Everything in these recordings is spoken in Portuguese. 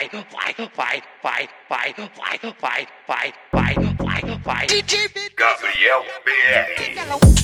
Gabriel PR.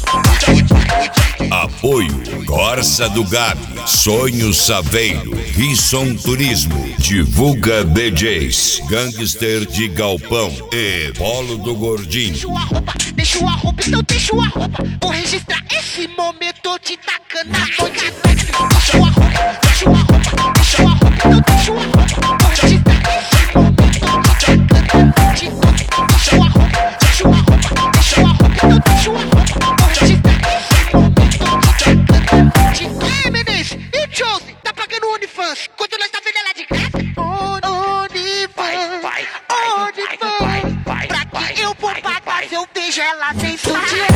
Apoio Corsa do Gabi, Sonho Saveiro, Risson Turismo, Divulga DJs, Gangster de Galpão e Polo do Gordinho. Deixa a roupa, então deixa a roupa. Vou registrar esse momento te tacando na noite. Deixa a roupa, deixa a roupa, deixa a roupa, então deixa a roupa. Vou registrar esse momento te tacando na noite. Deixa a roupa, deixa a roupa, deixa a roupa, então deixa a roupa. Vou registrar esse momento te tacando na noite. Ei, Menezes, e Josie, tá pagando o OnlyFans? Quanto nós tá vendo ela de graça? OnlyFans, pra que eu vou pagar se eu vejo ela sem sutiã?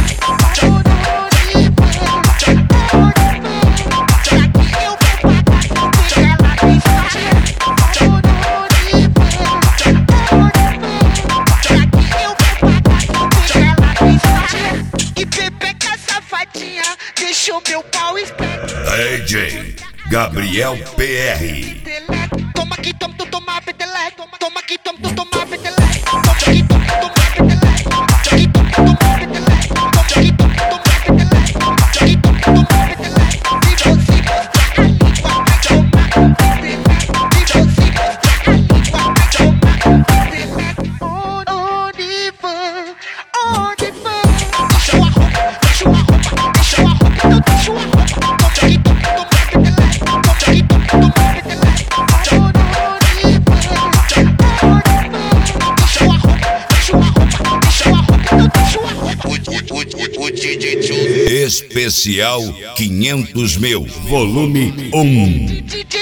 E Pepeca safadinha deixou meu pau esperto. DJ Gabriel PR. Toma aqui, toma, tu toma, peteleco. Toma aqui, toma, tu toma, peteleco. Toma aqui, toma, tu toma, peteleco. Toma aqui, toma, tu toma, peteleco. Toma aqui, toma, tu toma, peteleco. Toma aqui, toma, tu toma, peteleco. E você mostrar a língua, vai tomar um peteleco. E você mostrar a língua, vai tomar um peteleco. Onde vão? Onde vão? Deixa a roupa, deixa a roupa, deixa a roupa, então deixa a roupa. Toma aqui, toma, tu toma, peteleco. Toma aqui, toma, tu toma, peteleco. Especial 500 mil, volume 1.